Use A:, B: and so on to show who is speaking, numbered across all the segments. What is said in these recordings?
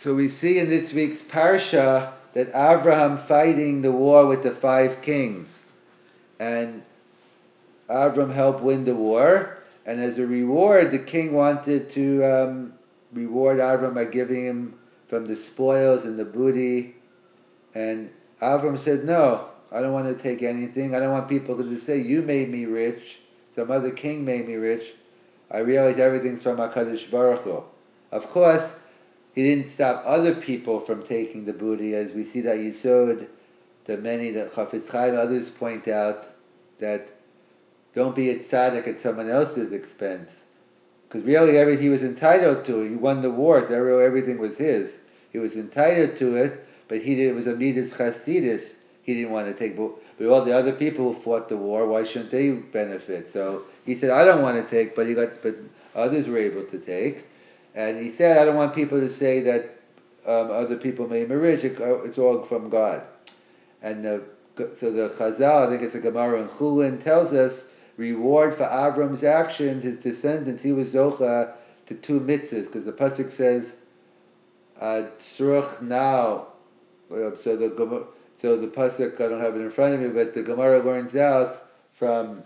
A: So we see in this week's parsha that Abraham fighting the war with the 5 kings, and Abraham helped win the war. And as a reward, the king wanted to reward Abraham by giving him from the spoils and the booty. And Abraham said, "No, I don't want to take anything. I don't want people to just say you made me rich. Some other king made me rich. I realize everything's from HaKadosh Baruch Hu." Of course, he didn't stop other people from taking the booty, as we see that Yisod, the many that Chafetz Chaim and others point out, that don't be a tzaddik at someone else's expense. Because really he was entitled to it. He won the war, so everything was his. He was entitled to it, but it was a midas chasidis. He didn't want to take, but all the other people who fought the war, why shouldn't they benefit? So he said, I don't want to take, but others were able to take. And he said, I don't want people to say that other people made me rich. It's all from God. And so the Chazal, I think it's a Gemara in Chulin, tells us reward for Avram's action, his descendants, he was zocha to 2 mitzvahs, because the pasuk says, "Tzruch now." So the pasuk, I don't have it in front of me, but the Gemara learns out from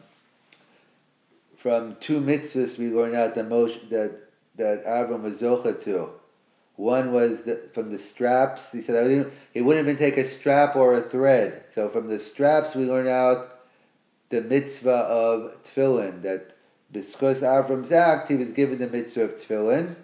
A: 2 mitzvahs. We learn out that Avram was zocha to. One was from the straps. He said he wouldn't even take a strap or a thread. So from the straps we learn out the mitzvah of tefillin, that because Avram's act, he was given the mitzvah of tefillin.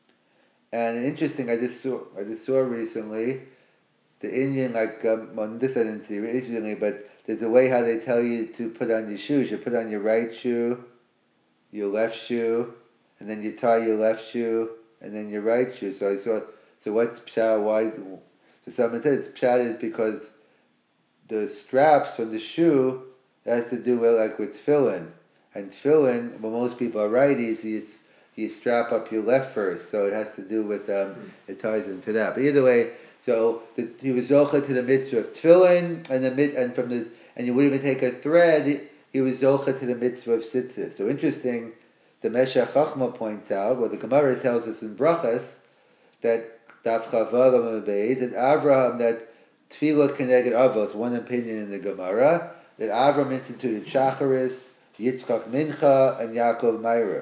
A: And interesting, I just saw recently the Indian, like this I didn't see recently, but there's a way how they tell you to put on your shoes. You put on your right shoe, your left shoe, and then you tie your left shoe, and then your right shoe. So I saw. So what's pshat? Why? So someone said it's pshat is because the straps from the shoe has to do with tefillin. And tefillin, well, most people are righties. You strap up your left first, so it has to do with it ties into that. But either way, so he was zocha to the mitzvah of tefillin, and you wouldn't even take a thread. He was zocha to the mitzvah of tzitzis. So interesting. The Meshech Chochmah points out, the Gemara tells us in Brachas, that Daf Chavav Beis, that Abraham, that Tefillah Keneged Avos, one opinion in the Gemara, that Abraham instituted Shacharis, Yitzchak Mincha, and Yaakov Meira.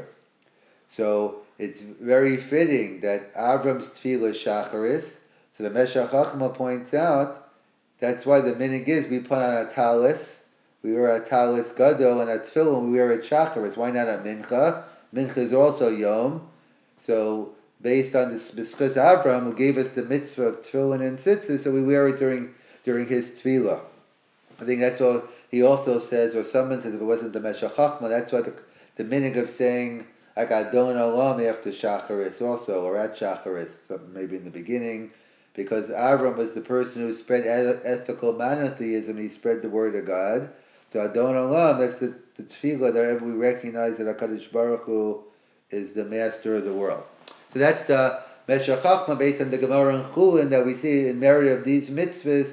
A: So it's very fitting that Abraham's Tefillah is Shacharis. So the Meshech Chochmah points out, that's why the minig is we put on a talis. We wear a talis gadol and a tefillin. We wear a shacharis. Why not a mincha? Mincha is also yom. So based on this, because Abraham who gave us the mitzvah of tefillin and tzitzis, so we wear it during his tefillah. I think that's all. He also says, or someone says, if it wasn't the Meshech Chochmah, that's why the minig of saying like Adon Olam after shacharis also, or at shacharis, maybe in the beginning. Because Avram was the person who spread ethical monotheism. He spread the word of God. So Adon Olam, that's the tefillah that we recognize that HaKadosh Baruch Hu is the master of the world. So that's the Meshech Chochmah based on the Gemara in Chulin that we see in merit of these mitzvahs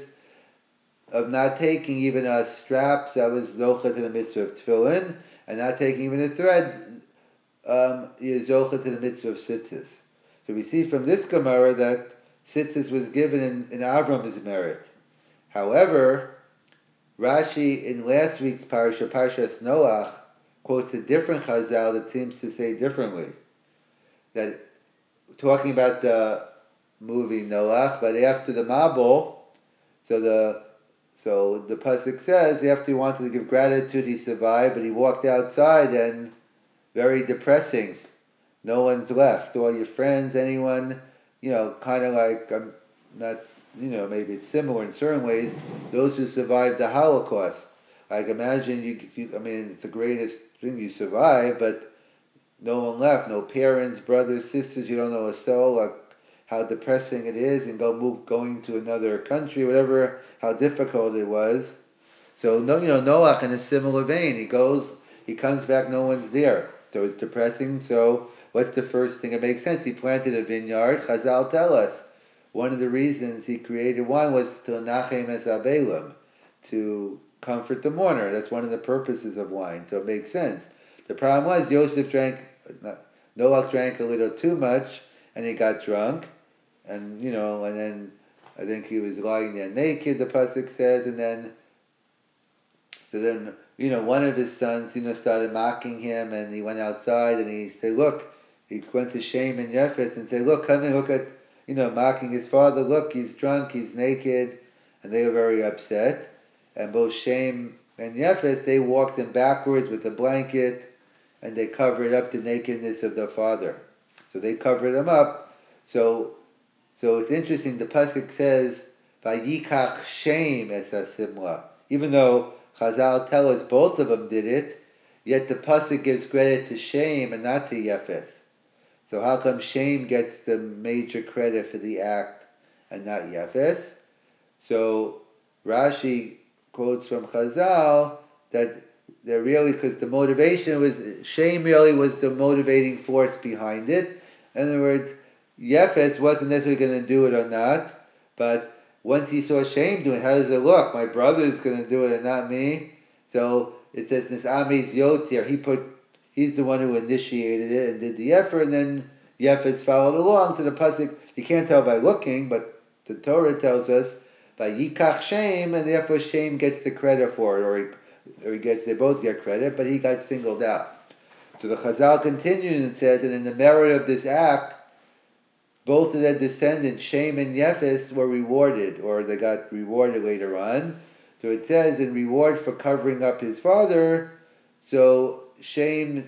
A: of not taking even a strap, that was zocha to the mitzvah of tefillin, and not taking even a thread, is zocha to the mitzvah of tzitzis. So we see from this Gemara that tzitzis was given in Avram's merit. However, Rashi in last week's parasha, Parshas Noach, quotes a different chazal that seems to say differently. That talking about the movie Noach, but after the Mabul, so the pasuk says after he wanted to give gratitude, he survived, but he walked outside and very depressing. No one's left. All your friends, anyone, kind of like not. Maybe it's similar in certain ways. Those who survived the Holocaust, like imagine it's the greatest thing you survive, but no one left, no parents, brothers, sisters. You don't know a soul. Like how depressing it is, and going to another country, whatever. How difficult it was. So Noach in a similar vein. He comes back, no one's there. So it's depressing. So what's the first thing? It makes sense. He planted a vineyard. Chazal tell us. One of the reasons he created wine was to nachem es abelim, to comfort the mourner. That's one of the purposes of wine. So it makes sense. The problem was Noach drank a little too much, and he got drunk. and then I think he was lying there naked. The pasuk says, and then one of his sons started mocking him, and he went outside and he said, look, he went to Shem and Yefes and said, look, come and look at mocking his father. Look, he's drunk, he's naked, and they were very upset. And both Shem and Yefes, they walked him backwards with a blanket, and they covered up the nakedness of their father. So they covered him up. So it's interesting. The pasuk says, "Vayikach Shem es hasimla." Even though Chazal tell us both of them did it, yet the pasuk gives credit to Shem and not to Yefes. So how come Shem gets the major credit for the act and not Yefes? So Rashi quotes from Chazal that really, because the motivation was, Shem really was the motivating force behind it. In other words, Yefes wasn't necessarily going to do it or not, but once he saw Shem doing it, how does it look? My brother is going to do it and not me. So it says this Ames Yotir, he's the one who initiated it and did the effort, and then Yefes followed along. So the pasuk, you can't tell by looking, but the Torah tells us by Yikach Shem, and therefore Shem gets the credit for it, they both get credit, but he got singled out. So the Chazal continues and says, and in the merit of this act, both of their descendants, Shem and Yefes, were rewarded, or they got rewarded later on. So it says, in reward for covering up his father, so Shem's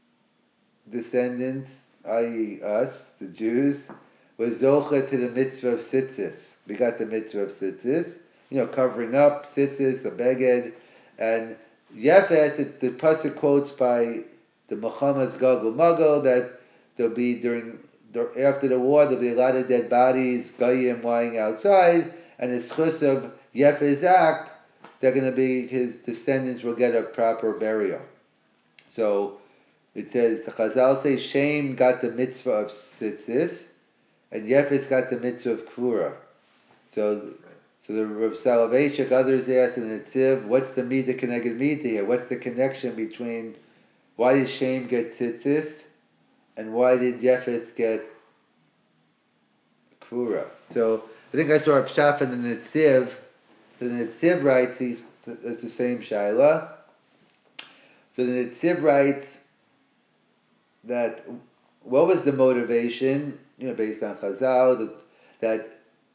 A: descendants, i.e. us, the Jews, was zocha to the mitzvah of tzitzis. We got the mitzvah of tzitzis, covering up, tzitzis, a beged, and Yefes, the pasuk quotes by the Muhammad's Gagul Magul that there'll be after the war, there'll be a lot of dead bodies, Goyim lying outside, and the schus of Yefes' act, his descendants will get a proper burial. So it says, the Chazal says, Shem got the mitzvah of tzitzis, and Yefes got the mitzvah of kvura. So the Rav Soloveitchik, others asked in the Tziv, what's the midah keneged midah here? What's the connection between why did Shem get tzitzis and why did Yefes get kvura? So I think I saw Rav Shafin in the Tziv. So the Netziv writes, it's the same shaila. So the Netziv writes that what was the motivation, based on Chazal, that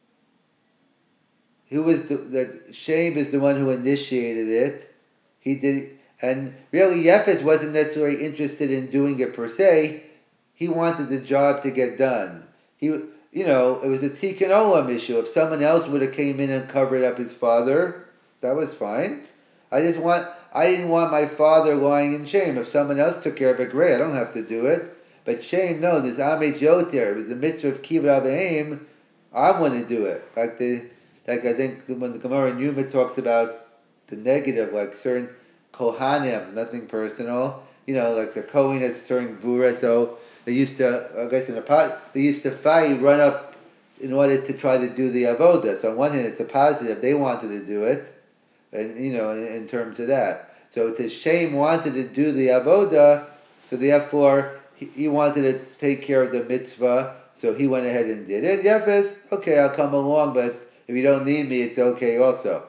A: Shem is the one who initiated it. He did, and really Yefes wasn't necessarily interested in doing it per se. He wanted the job to get done. It was a tikkun olam issue. If someone else would have came in and covered up his father, that was fine. I didn't want my father lying in shame. If someone else took care of it, great. I don't have to do it. But shame, no. There's Amei Joter. It was the mitzvah of Kibbutz Avraham. I want to do it. Like I think when the Gemara in Yuma talks about the negative, like certain Kohanim, nothing personal. Like the Kohen has certain Gvura, so they used to, I guess they used to fight, run up in order to try to do the avoda. So on one hand, it's a positive; they wanted to do it, and in terms of that. So it's a Shem wanted to do the avoda, so therefore he wanted to take care of the mitzvah, so he went ahead and did it. Yefes, okay, I'll come along, but if you don't need me, it's okay also.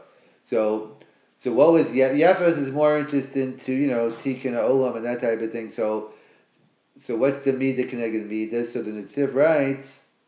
A: So what was Yefes is more interested into tikkun olam and that type of thing. So what's the midah keneged midah? So the Netziv writes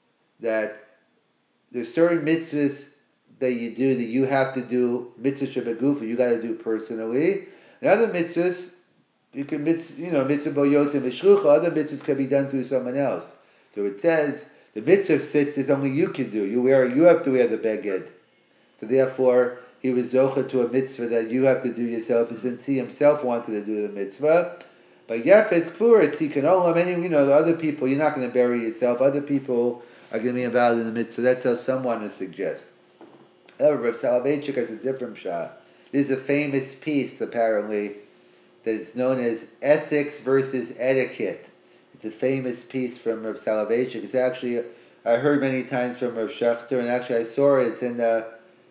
A: that there's certain mitzvahs that you do that you have to do, mitzvah shebegufa, you got to do personally. And other mitzvahs, you can mitzvah boyotim v'shlucha, other mitzvahs can be done through someone else. So it says the mitzvah of tzitzis only you can do. You have to wear the beged. So therefore, he was zocha to a mitzvah that you have to do yourself, and since he himself wanted to do the mitzvah. But Yefes Kfur, tikkun olam, the other people, you're not going to bury yourself. Other people are going to be involved in the mitzvah. That's how someone would suggest. However, Rav Soloveitchik has a different shot. There's a famous piece, apparently, that it's known as Ethics versus Etiquette. It's a famous piece from Rav Soloveitchik. It's actually, I heard many times from Rav Schechter, and actually I saw it. It's in the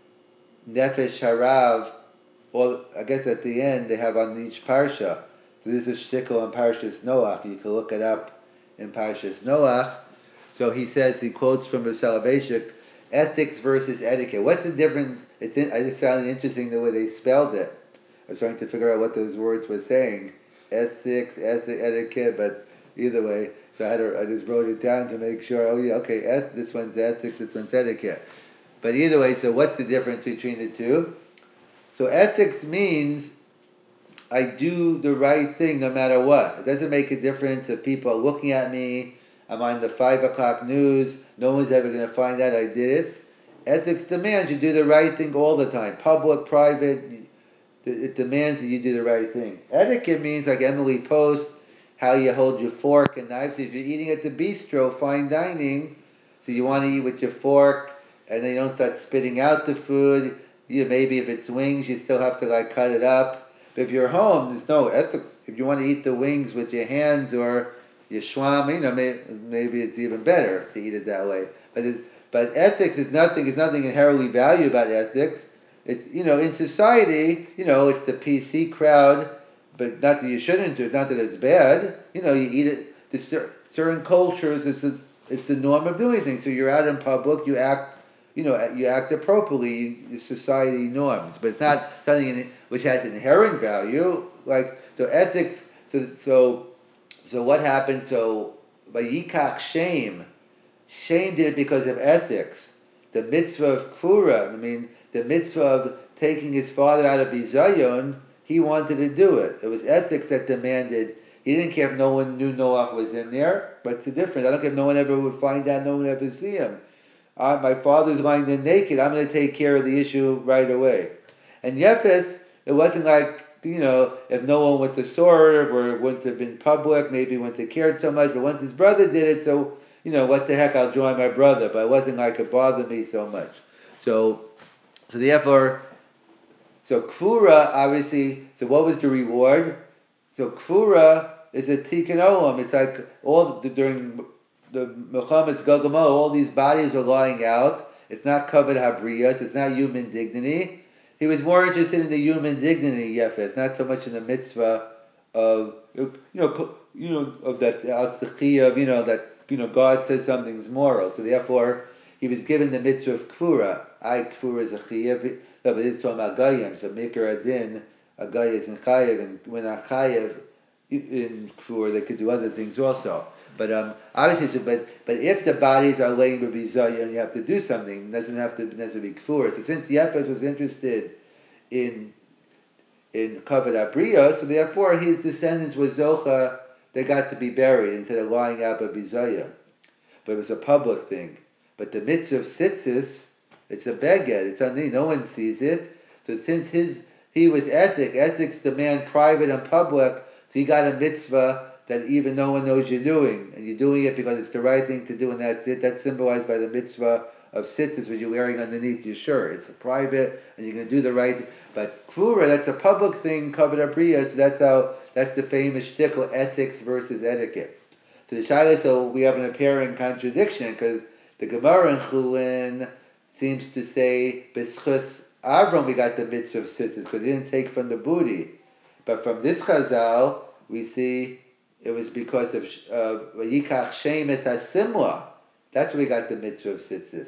A: Nefesh Harav. Well, I guess at the end they have on each parsha. So this is shtickle in Parshas Noach. You can look it up in Parshas Noach. So he says, he quotes from Rav Soloveitchik, ethics versus etiquette. What's the difference? I just found it interesting the way they spelled it. I was trying to figure out what those words were saying. Ethics, etiquette, but either way, so I just wrote it down to make sure, oh yeah, okay, this one's ethics, this one's etiquette. But either way, so what's the difference between the two? So ethics means I do the right thing no matter what. It doesn't make a difference if people are looking at me, I'm on the 5 o'clock news, no one's ever going to find out I did it. Ethics demands you do the right thing all the time. Public, private, it demands that you do the right thing. Etiquette means, like Emily Post, how you hold your fork and knife. So if you're eating at the bistro, fine dining, so you want to eat with your fork, and then you don't start spitting out the food. Maybe if it's wings, you still have to cut it up. But if you're home, there's no ethic. If you want to eat the wings with your hands or your shwam, maybe it's even better to eat it that way. But ethics is nothing. There's nothing inherently valuable about ethics. It's in society, it's the PC crowd, but not that you shouldn't do it. Not that it's bad. You eat it. Certain cultures, it's the norm of doing things. So you're out in public, you act. You act appropriately, society norms, but it's not something which has inherent value. So ethics. So what happened? So by Yikach Shem did it because of ethics. The mitzvah of Kfura, the mitzvah of taking his father out of Bizayon, he wanted to do it. It was ethics that demanded. He didn't care if no one knew Noach was in there, but it's the difference. I don't care if no one ever would find out, no one would ever see him. My father's lying there naked, I'm going to take care of the issue right away. And Yefes, it wasn't like, if no one went to saw it or it wouldn't have been public, maybe he wouldn't have cared so much, but once his brother did it, so, what the heck, I'll join my brother, but it wasn't like it bothered me so much. So therefore, Kfura, obviously, so what was the reward? So Kfura is a tikkun olam. It's like during the Milchamas Gogamo, all these bodies are lying out. It's not covered habriyas. It's not human dignity. He was more interested in the human dignity, Yefes, not so much in the mitzvah of of that al that God says something's moral. So therefore, he was given the mitzvah of kfura. Kfura is a chiyav, but it's talking about gayim. So mikra adin, a gay is in chayev, and when a chayev in kfura, they could do other things also. But obviously, but if the bodies are laying with bizayon, you have to do something. It doesn't have to necessarily be kfura. So since Yefes was interested in kavod abriya, so therefore his descendants were zocha. They got to be buried instead of lying out by bizayon. But it was a public thing. But the mitzvah of tzitzis, it's a beged. It's on no one sees it. So since he was ethics demand private and public. So he got a mitzvah that even no one knows you're doing, and you're doing it because it's the right thing to do, and that's it. That's symbolized by the mitzvah of tzitzis, which you're wearing underneath your shirt. It's a private, and you're going to do the right thing. But kfura, that's a public thing, kavod abriya, so that's the famous shtickle, ethics versus etiquette. So the Shaila, so we have an apparent contradiction, because the Gemara in Chulin seems to say, b'schus Avram we got the mitzvah of tzitzis, because he didn't take from the booty. But from this Chazal, we see it was because of Yikach Shem et HaSimla. That's where we got the mitzvah of tzitzis.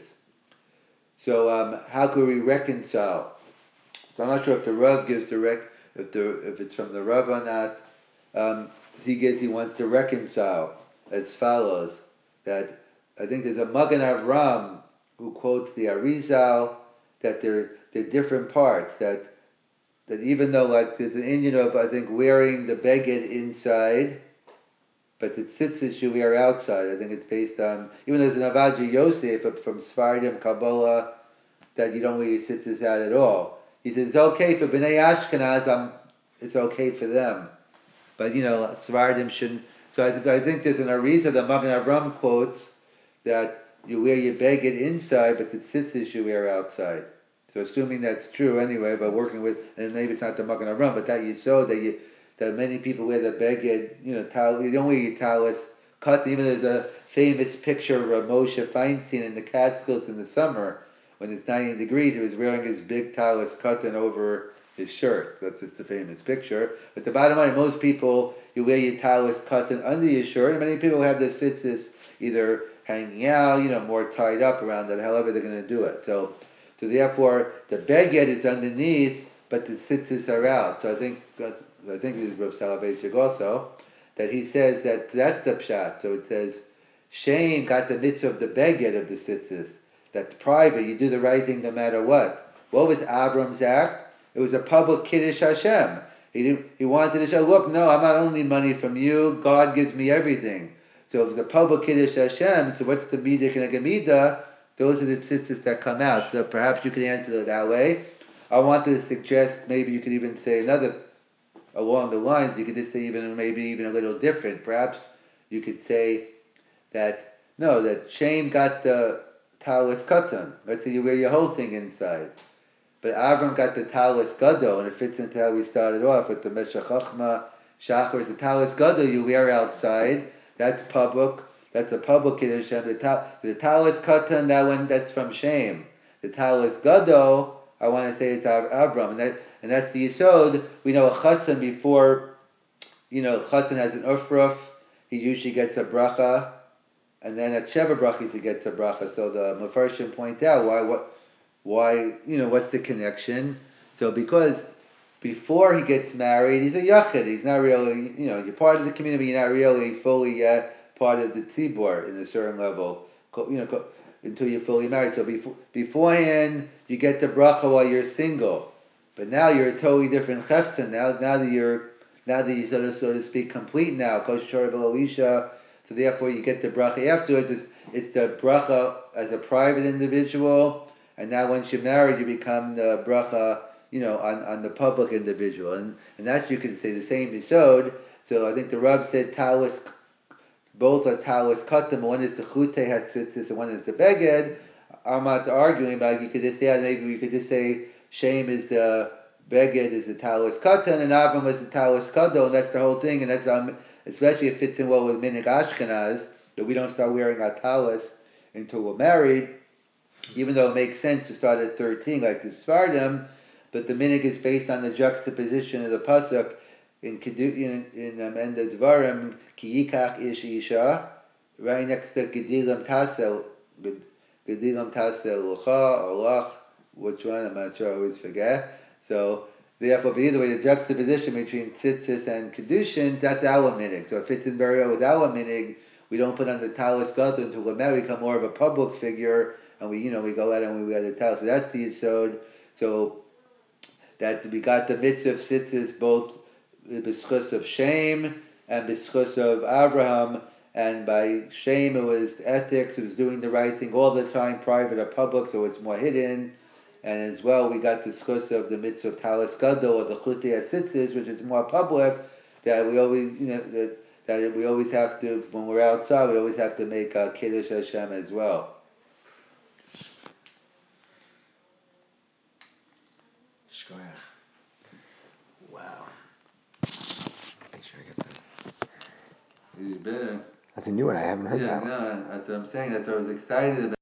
A: So how could we reconcile? So I'm not sure if the Rav gives if it's from the Rav or not. He wants to reconcile as follows. That I think there's a Magen Avram who quotes the Arizal that they're different parts. That even though there's an Indian of I think wearing the beged inside, but the tzitzis you wear outside. I think it's based on, even though there's an Avaji Yosef from Sfardim Kabbalah that you don't wear your tzitzis out at all. He says it's okay for Bnei Ashkenaz, it's okay for them. But Sfardim shouldn't. So I think there's an Arizah that Magen Avram quotes that you wear your beged inside, but the tzitzis you wear outside. So assuming that's true anyway, but working with, and maybe it's not the Magen Avram, but that you saw that many people wear the beged, you don't wear your talis cut. Even there's a famous picture of Moshe Feinstein in the Catskills in the summer when it's 90 degrees. He was wearing his big talis cotton over his shirt. That's just the famous picture. But the bottom line, most people, you wear your talis cotton under your shirt, and many people have their tzitzis either hanging out, more tied up around it, however they're going to do it. So therefore, the beged is underneath, but the tzitzis are out. So I think this is Rav Soloveitchik also, that he says that that's the pshat. So it says, Shem got the mitzvah of the beged of the tzitzis. That's private. You do the right thing no matter what. What was Abram's act? It was a public kiddush Hashem. He wanted to show, look, no, I'm not only money from you. God gives me everything. So if it's a public kiddush Hashem, so what's the midah and a gemida? Those are the tzitzis that come out. So perhaps you can answer it that way. I wanted to suggest maybe you could even say another along the lines. You could just say maybe even a little different. Perhaps you could say that Shem got the talis katan. Let's say you wear your whole thing inside. But Avram got the talis gadol, and it fits into how we started off with the Meshach Chochmah. Shachar is the talis gadol you wear outside. That's public. That's a public kiddush. The talis katan, that's from Shem. The talis gadol, I want to say it's Avram, and that's the yisod. We know a chassan before. Chassan has an ufruf. He usually gets a bracha, and then at Sheva brachas he gets a bracha. So the Mefarshim point out why, what's the connection? So because before he gets married, he's a yachid. He's not really, you're part of the community, you're not really fully part of the tzibor in a certain level, until you're fully married. So beforehand, you get the bracha while you're single. But now you're a totally different chefton. Now that you're so to speak complete now, kosher b'loisha. So therefore you get the bracha afterwards. It's the bracha as a private individual. And now once you're married, you become the bracha, on the public individual. And that's, you can say, the same yisod. So I think the Rav said talis, both are talis katam. One is the chute hatzitzis and one is the beged. I'm not arguing, but you could just say, maybe we could just say, Shem is the beged, is the talis katan, and Avram is the talis kado, and that's the whole thing. And that's especially it fits in well with minig Ashkenaz, that we don't start wearing our talis until we're married. Even though it makes sense to start at 13 like the Sfardim, but the minig is based on the juxtaposition of the pasuk in End of Dvarim, ki yikach ish isha, right next to gedilam tasel lucha or lach, which one I'm not sure, I always forget. So therefore, but either way, the juxtaposition between tzitzis and kedushin, that's our minig. So it fits in very well with our minig. We don't put on the talis gadol until we're married, become more of a public figure. And we go out and we wear the towel. So that's the yisod. So that we got the mitzvah of tzitzis, both the b'schus of Shem and b'schus of Abraham. And by Shem it was ethics, it was doing the right thing all the time, private or public, so it's more hidden. And as well, we got the b'schus of the mitzvah of talis gadol, or the chutei tzitzis, which is more public, that we always, that we always have to, when we're outside, we always have to make a kiddush Hashem as well.
B: Wow. Make sure I get that.
A: You better.
B: That's a new one. I haven't heard that one.
A: No, that's what I'm saying. That's what I was excited about.